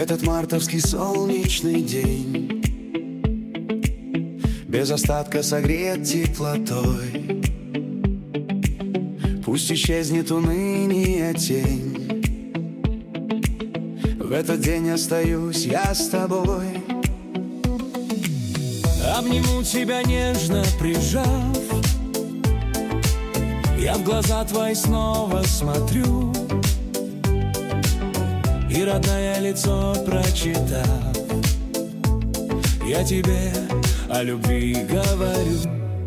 этот мартовский солнечный день без остатка согрет теплотой. Пусть исчезнет уныние тень, в этот день остаюсь я с тобой. Обниму тебя нежно прижав, я в глаза твои снова смотрю, и родное лицо прочитав, я тебе о любви говорю.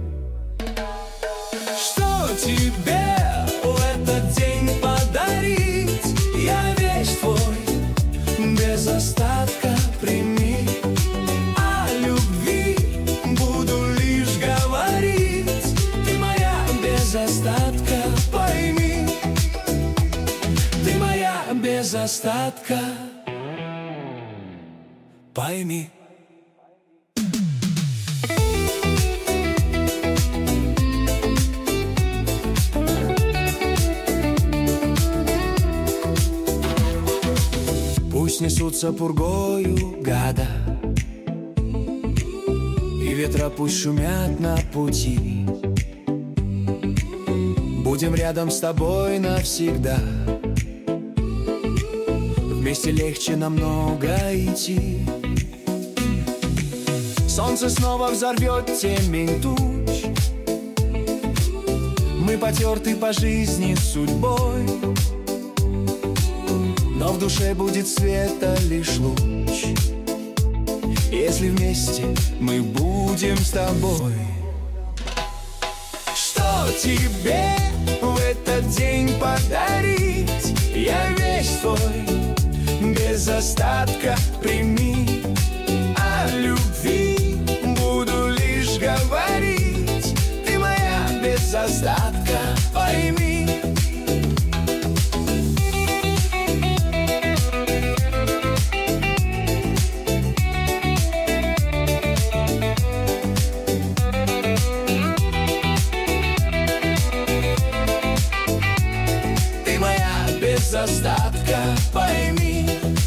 Что тебе в этот день подарить? Я весь твой, без остатка прими. О любви буду лишь говорить, ты моя без остатка, пойми. Ты моя без остатка, пойми. Пусть несутся пургою года, и ветра пусть шумят на пути. Будем рядом с тобой навсегда, вместе легче намного идти. Солнце снова взорвет темень туч, мы потерты по жизни судьбой, но в душе будет света лишь луч, если вместе мы будем с тобой. Что тебе в этот день подарить? Я весь твой, без остатка прими. О любви буду лишь говорить, ты моя без остатка, пойми. Без остатка, пойми.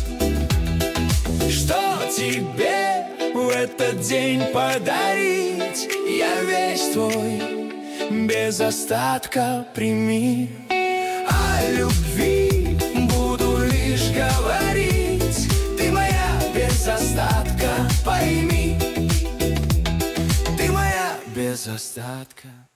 Что тебе в этот день подарить? Я весь твой, без остатка прими. О любви буду лишь говорить, ты моя без остатка, пойми. Ты моя без остатка.